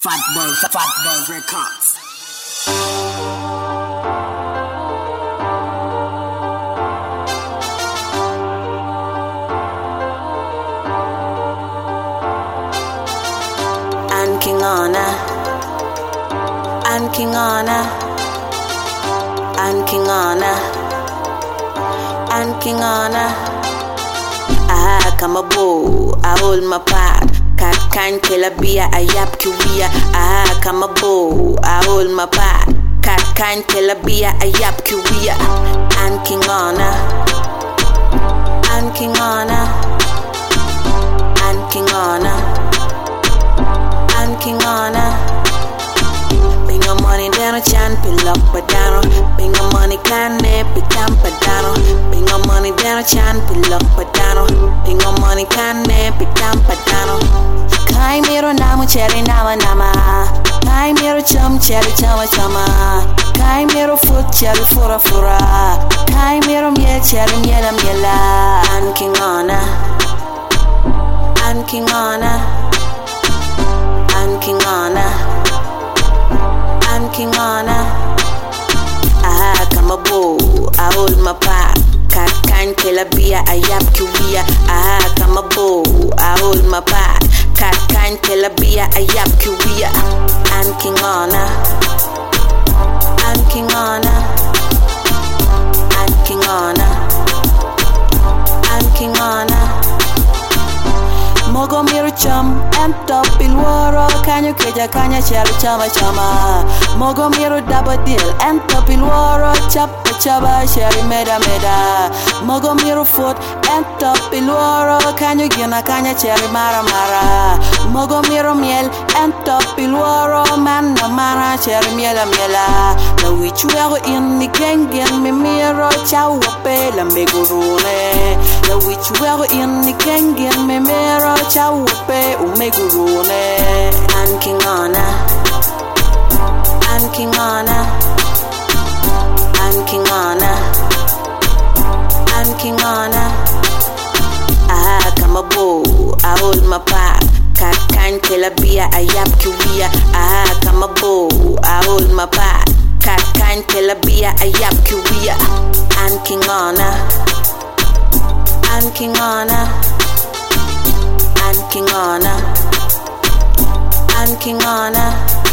Fatboy Records. And King Honor, and King Honor, and King Honor, and King Honor. I come a bow, I hold my part. Can't kill a beer, I yap kiwia. I come a bow, I hold my part. Can't kill a beer, I yap kiwia. And King Honor, and King Honor, and King Honor, and King Honor. Bring a money down a chan, pill up a down. Bring a money can be tampa down. Bring a money down a chan, pill up a down. Bring a money can be tampa down. Kai mero namu cherry nama nama. Kai mero chum cherry chama chama. Kai mero foot cherry fura fura. Kai mero miel cherry miela miela. And King Honor, and King Honor, and King Honor, and King Honor. I come a bow, I hold my part. Can't kill a beer, I yap kiwia. I come a bow, I hold my part. Can't kill a beer, I yap kiwia. And King Honor, and King Honor, and King Honor, and King Honor. Mogo miru chum, and top ilwaro. Kanyo keja kanya chari chama chama. Mogo miru double deal, and top ilwaro. Chapa chaba shari meda meda. Mogo miru foot, and top ilwaro. Kanyo gina kanya chari mara mara. Mogo miru miel, and top ilwaro. Man na mara chari miela miela. Na wichuego in the gengen mi miro. Chau wape la megurune. Na wichuego in the gengen mi miro. Chaupe umegurune. And King Honor, and King Honor, and King Honor, and King Honor. I come a bow, I hold my part. Can't kill a beer, I yap kiwia. I come a bow, I hold my part. Can't kill a beer, I yap kiwia. And King Honor, and King Honor, and King Honor, and King Honor.